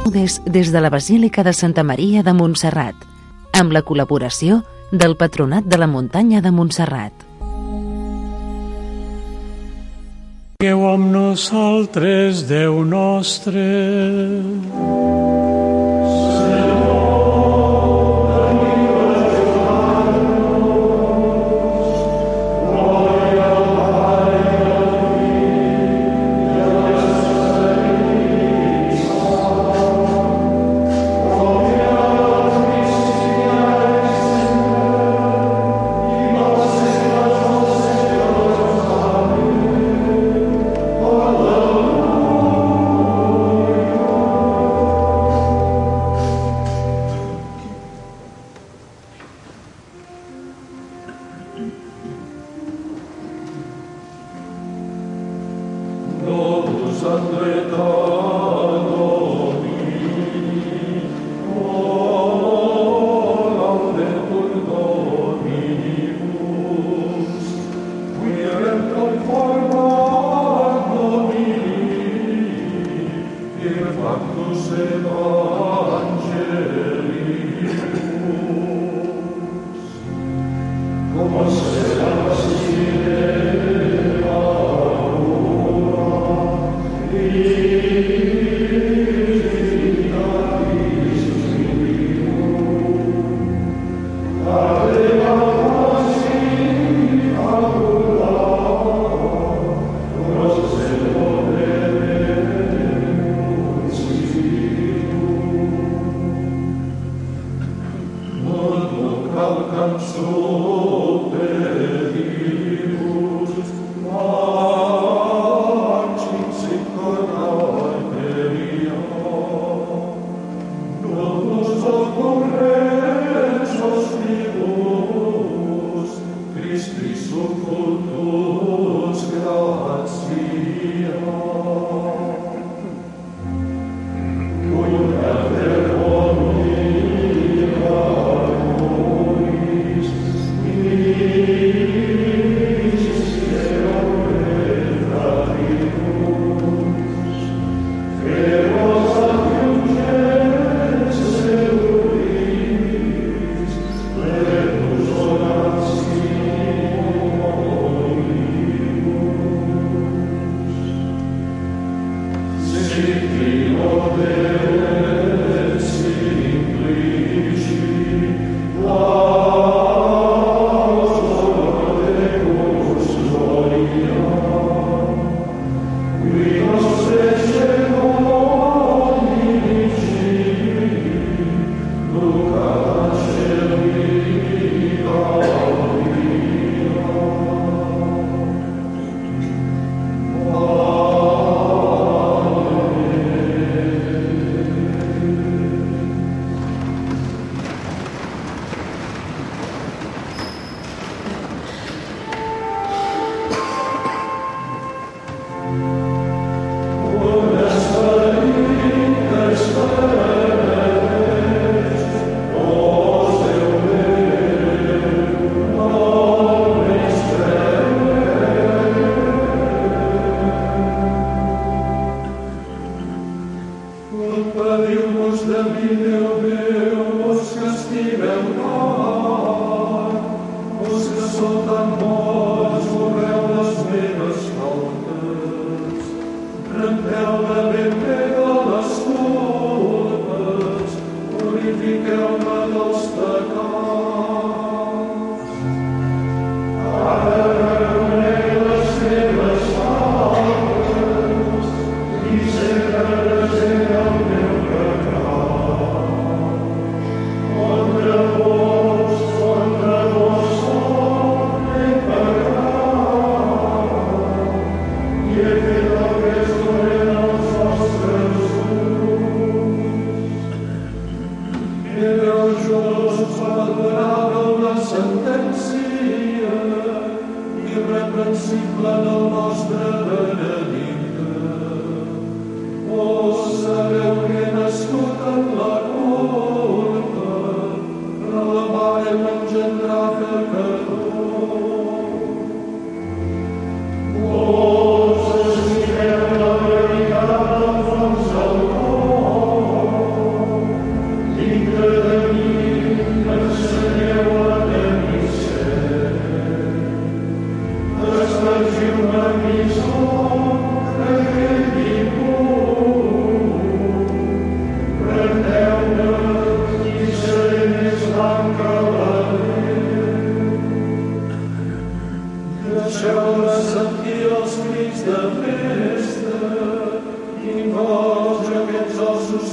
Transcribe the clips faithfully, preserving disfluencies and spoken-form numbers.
Des, des de la Basílica de Santa Maria de Montserrat, amb la col·laboració del Patronat de la Muntanya de Montserrat. Sigueu amb nosaltres, Déu nostre.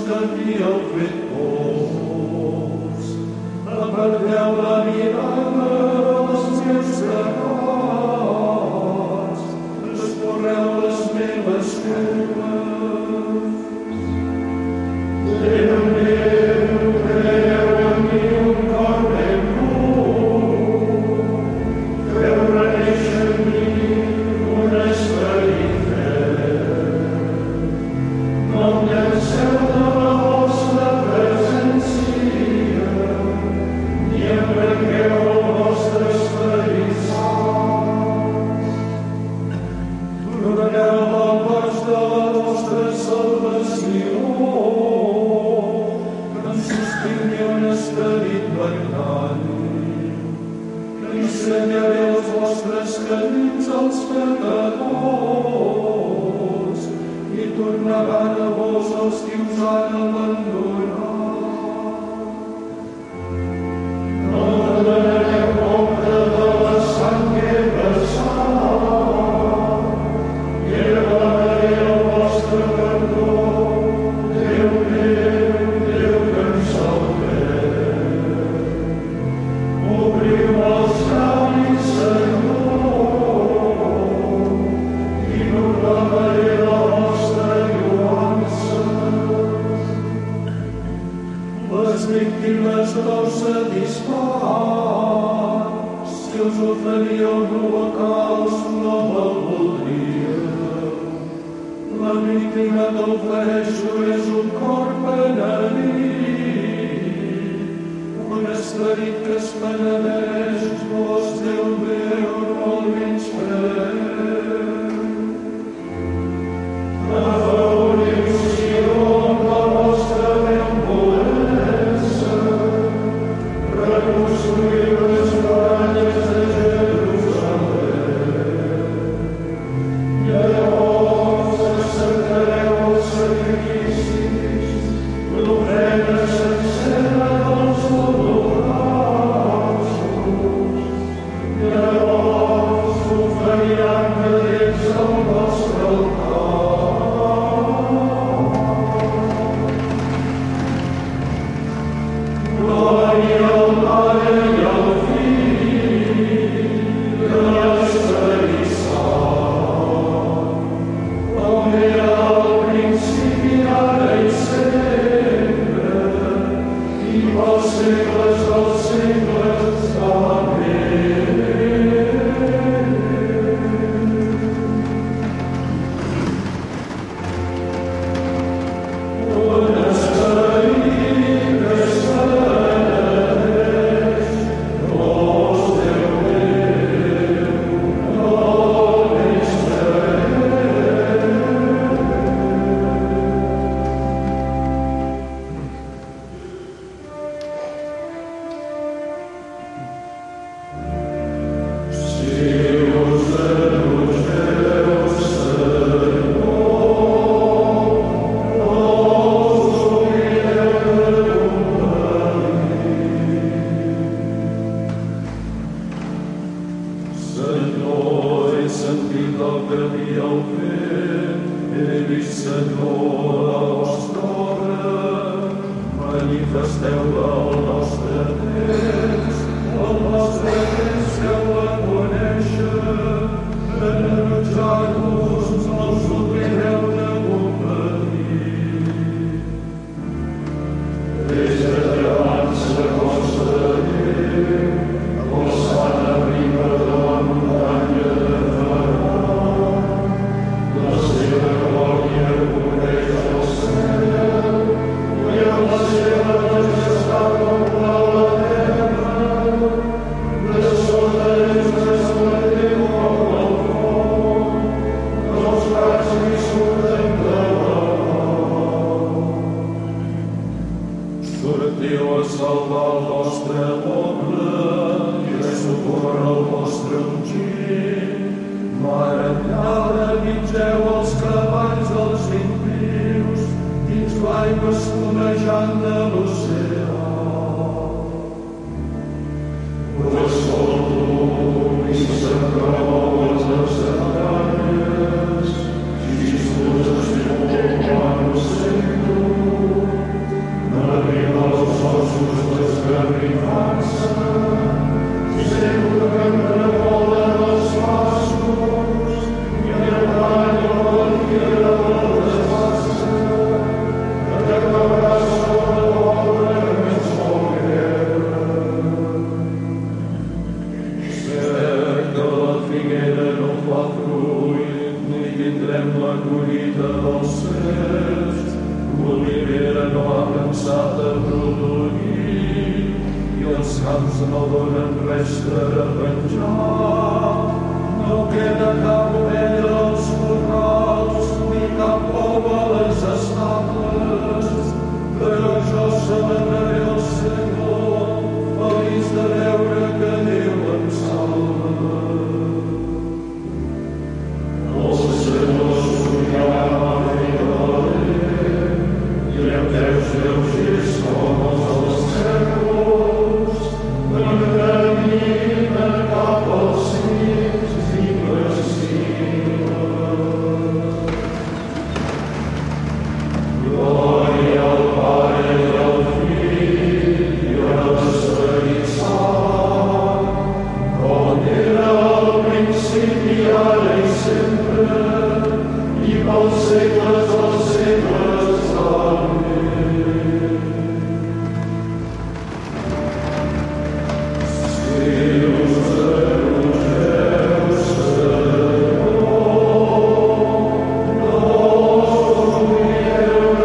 que havíeu fet pols. Aparteu la mirada dels meus pecats, escorreu les meves culpes. Déu meu, creeu en mi un cor ben pur, feu renéixer en mi un esperit fred. No em llanceu de la vostra presència, ni em prengueu el vostre esperit sant. Doneu el pas de la vostra salvació, que em sostingui un esperit magnànim, que ensenyaré els vostres camins als pecadors i tornaran a vos els qui us han abandonat. No donareu compte de la sang que he vessat i elevaré el vostre perdó. Déu meu, Déu que em salveu. Obriu els llavis, Senyor, i proclamaré la vostra lloança. Les víctimes no us satisfan, si us oferia un holocaust no me'l voldríeu. La víctima que ofereixo és un cor penedit, un esperit que es penedeix, vos, Déu meu, no el menyspreu. Afavoriu Sió amb la vostra benevolència, reconstruïu les muralles de Jerusalem. Llavors acceptareu els sacrificis, l'ofrena sencera dels holocaustos. Llavors oferiran cadells al vostre altar. Glòria al Pare i al Fill i a l'Esperit Sant, com era al principi, ara i sempre, i pels segles dels segles. Amén. Un esperit que es penedeix, vos, Déu meu, no el menyspreu. Si us enogeu, Senyor, no us oblideu de compadir. Senyor, he sentit el que havíeu fet, he vist, Senyor, la vostra obra. Manifesteu-la al nostre temps, al nostre temps feu-la conèixer. Enutjar-vos, no us oblideu de compadir. Des de davant la costa de Déu, el sant arriba de la muntanya de Faran. La seva glòria cobreix el cel i amb la seva majestat omple la terra. De sota ells resplandeu com el foc, els raigs li surten de l'alt. Sortiu a salvar el vostre poble i a socórrer el vostre ungit. Maravillada mitgeu els cavalls dels impius dins l'aigua espumejant de l'oceà. Us escolto i se'n remouen les entranyes, si us escolto quan us sento. començat a produir i els camps no donen res per menjar. No queda cap ovella als corrals ni cap bou a les estables, però jo celebraré el Senyor, feliç de veure que Déu em salva. El Senyor s'uniarà i amb teus lleugers com els dels cèrvols, encamina cap als cims i l'estima. Glòria al Pare i al Fill i a l'Esperit Sant, com era al principi, ara i sempre, i pels segles dels segles. Amén. Deus, Deus, Deus, Senyor, nos unieu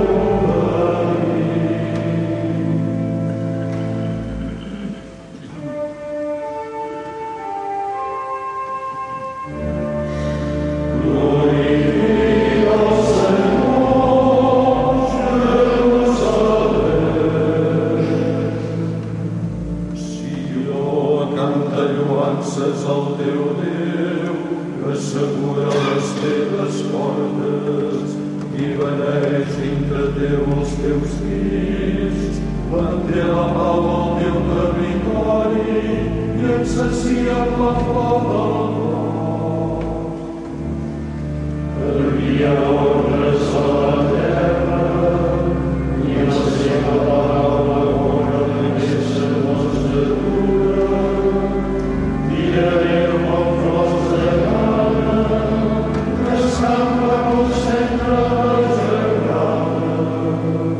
glorifica el Senyor, Jerusalem. Sió canta lloances al teu Déu, assegura les teves portes i beneix dintre teu els teus fills. Manté la pau al teu territori i et sacia amb la flor del bosc. Envia ordres a la terra i en la seva paraula bona d'aquesta nostra cura. Tirarem el flors de gana, que escampa pel centre de la germana.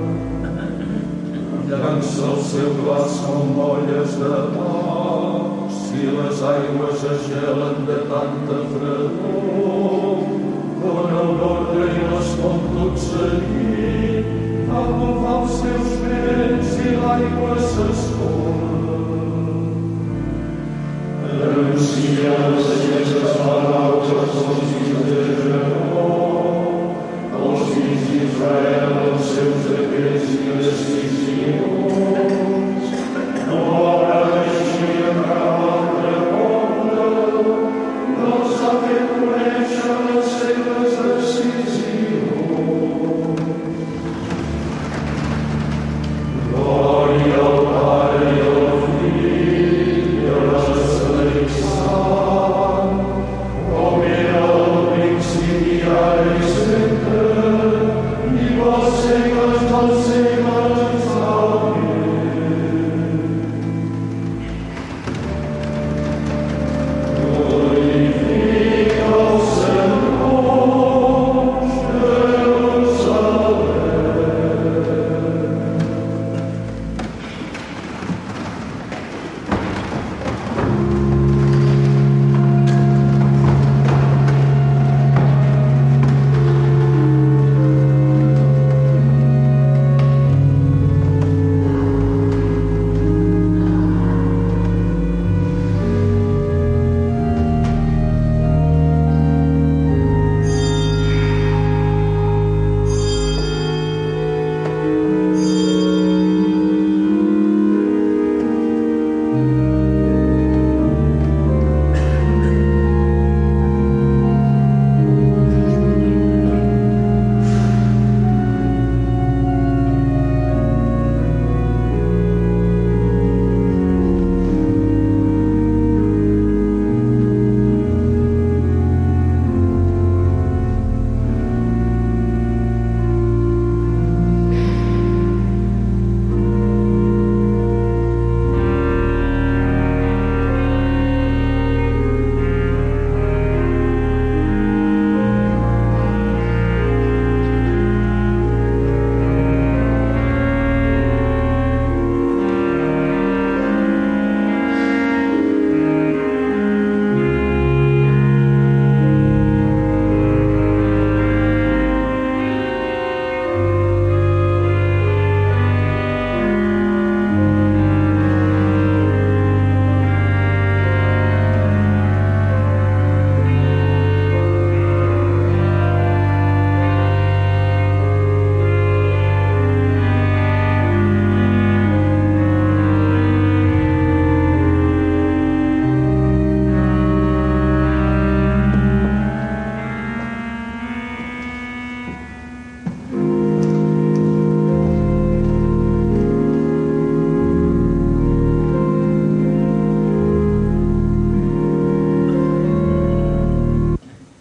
Llança el seu glaç com molles de pa, si les aigües es gelen de tanta fredor. Dóna un ordre i les com tot seguit, fa bufar els seus vents i l'aigua s'escola. Anuncia les aquestes paraules als fills de Jacob, als fills d'Israel els seus decrets i decisions. No haurà d'eixir en cap altre poble, no s'ha fet conèixer les seves decisions. Glòria al Pare i al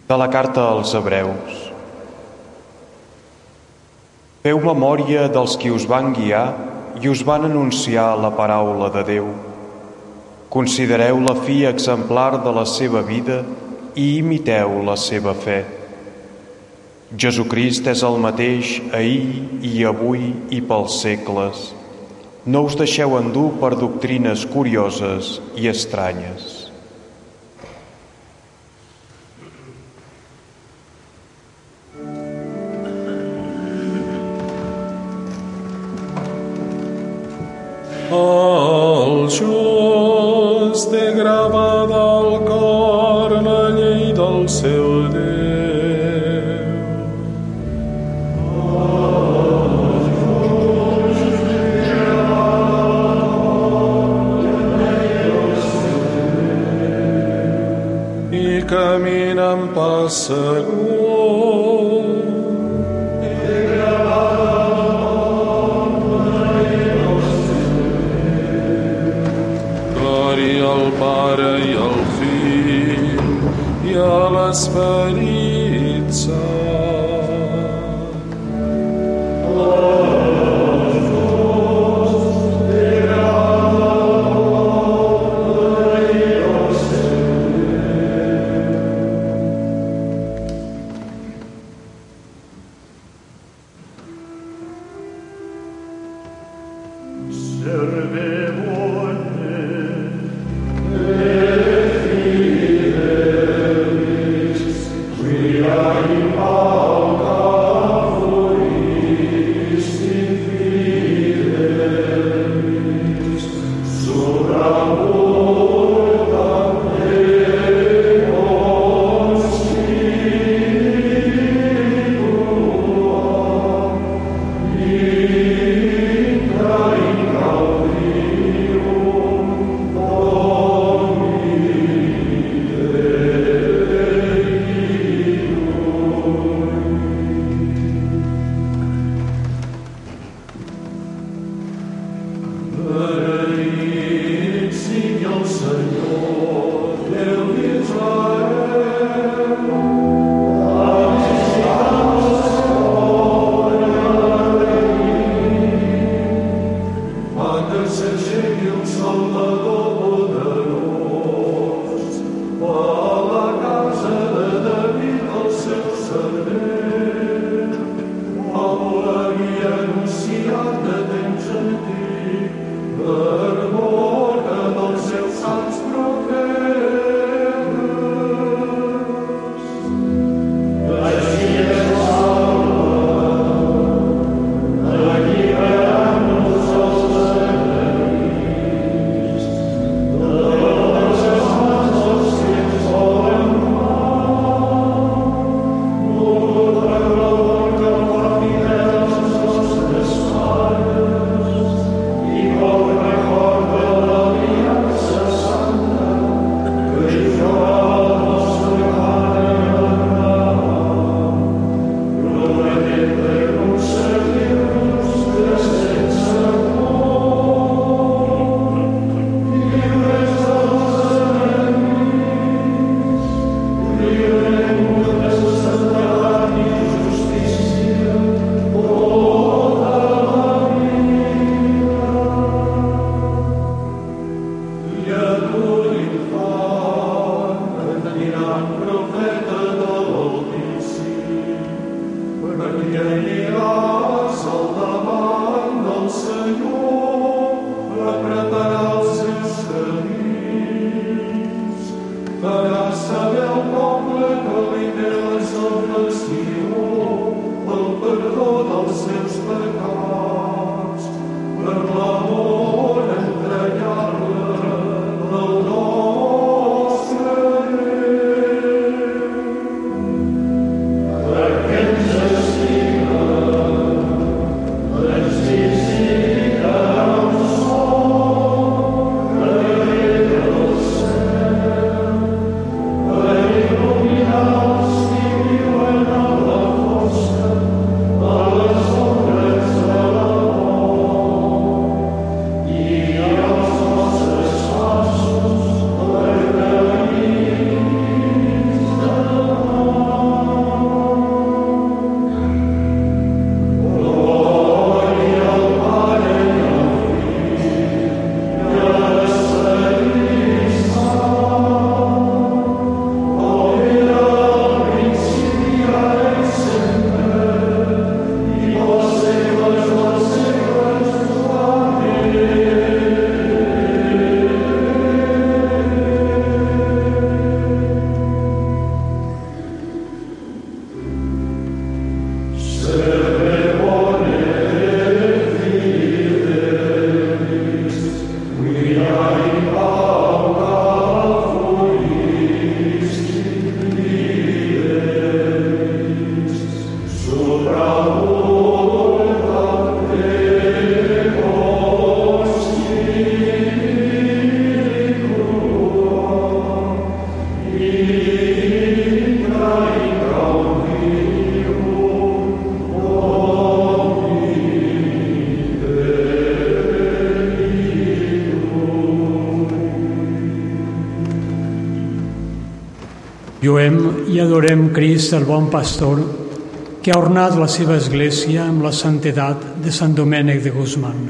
De la carta als Hebreus. Feu memòria dels qui us van guiar i us van anunciar la paraula de Déu. Considereu la fi exemplar de la seva vida i imiteu la seva fe. Jesucrist és el mateix ahir i avui i pels segles. No us deixeu endur per doctrines curioses i estranyes. El just té gravada al cor la llei del seu Déu. I camina amb pas segur. Al Pare i al Fill i a l'Esperit Sant. Els dos tenen la llei del seu Déu. Serveu-vos in Lluem i adorem Crist, el bon pastor, que ha ornat la seva església amb la santedat de Sant Domènec de Guzmán.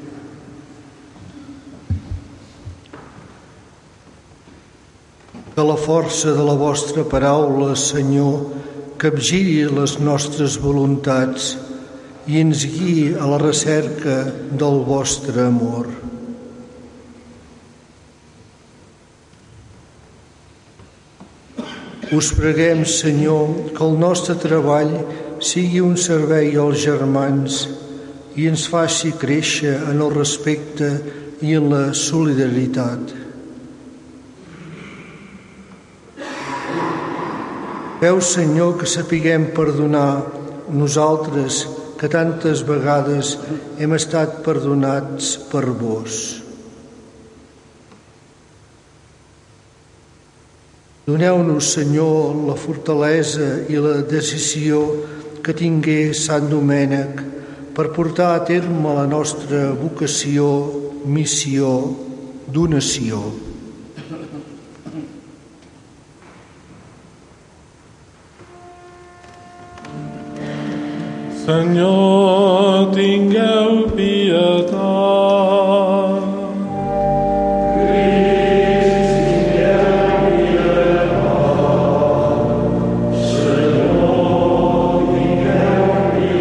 Que la força de la vostra paraula, Senyor, capgiri les nostres voluntats i ens guiï a la recerca del vostre amor. Us preguem, Senyor, que el nostre treball sigui un servei als germans i ens faci créixer en el respecte i en la solidaritat. Veu, Senyor, que sapiguem perdonar nosaltres, que tantes vegades hem estat perdonats per vos. Doneu-nos, Senyor, la fortalesa i la decisió que tingué Sant Domènec per portar a terme la nostra vocació, missió, donació. Senyor, tingueu pietat. Crist, tingueu pietat. Senyor, tingueu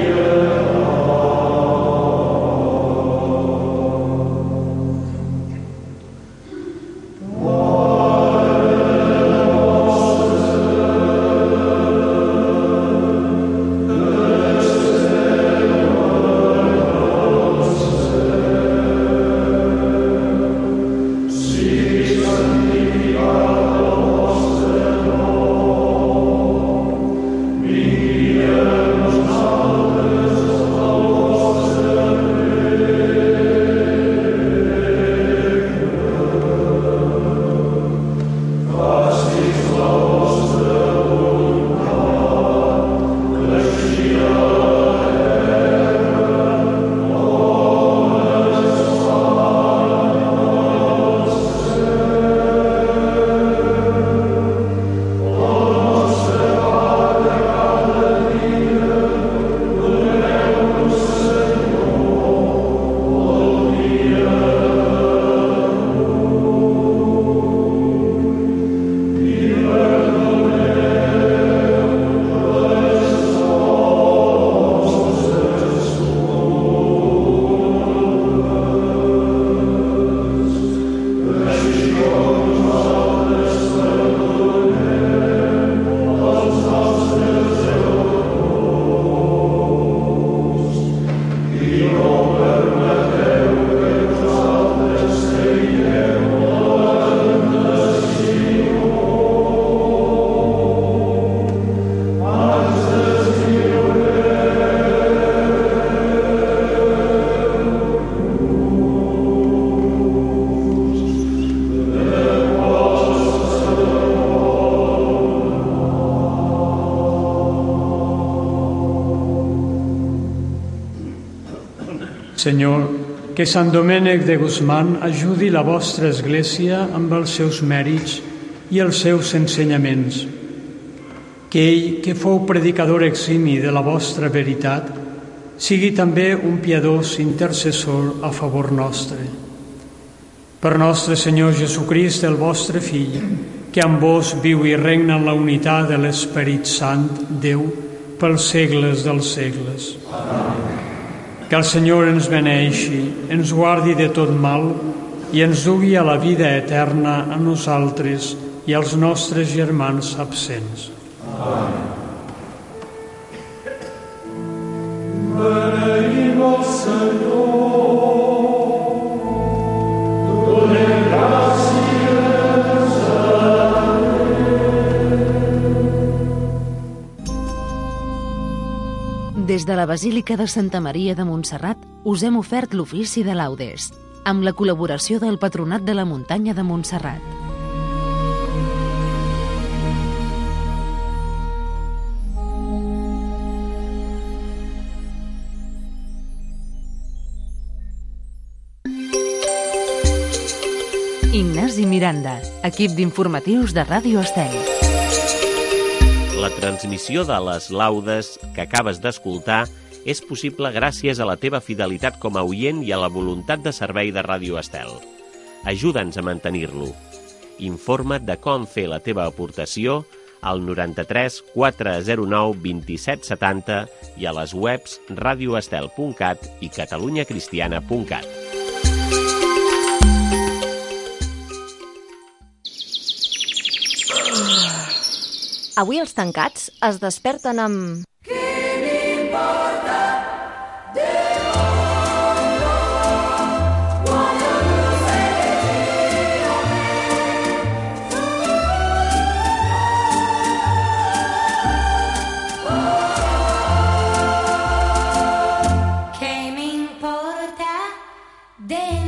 Senyor, que Sant Domènec de Guzmán ajudi la vostra Església amb els seus mèrits i els seus ensenyaments. Que ell, que fou predicador eximi de la vostra veritat, sigui també un piadós intercessor a favor nostre. Per nostre Senyor Jesucrist, el vostre Fill, que amb vos viu i regna en la unitat de l'Esperit Sant, Déu, pels segles dels segles. Amén. Que el Senyor ens beneixi, ens guardi de tot mal i ens dugui a la vida eterna a nosaltres i als nostres germans absents. Amén. Beneïm el Senyor, donem gràcies a Des de la Basílica de Santa Maria de Montserrat us hem ofert l'ofici de laudes, amb la col·laboració del Patronat de la Muntanya de Montserrat. Ignasi Miranda, equip d'informatius de Ràdio Estel. la transmissió de les laudes que acabes d'escoltar és possible gràcies a la teva fidelitat com a oient i a la voluntat de servei de Ràdio Estel. Ajuda'ns a mantenir-lo. Informa't de com fer la teva aportació al noranta-tres quatre zero nou vint-i-set setanta i a les webs radioestel punt cat i catalunyacristiana punt cat. Avui els tancats es desperten amb... Què n'importa de de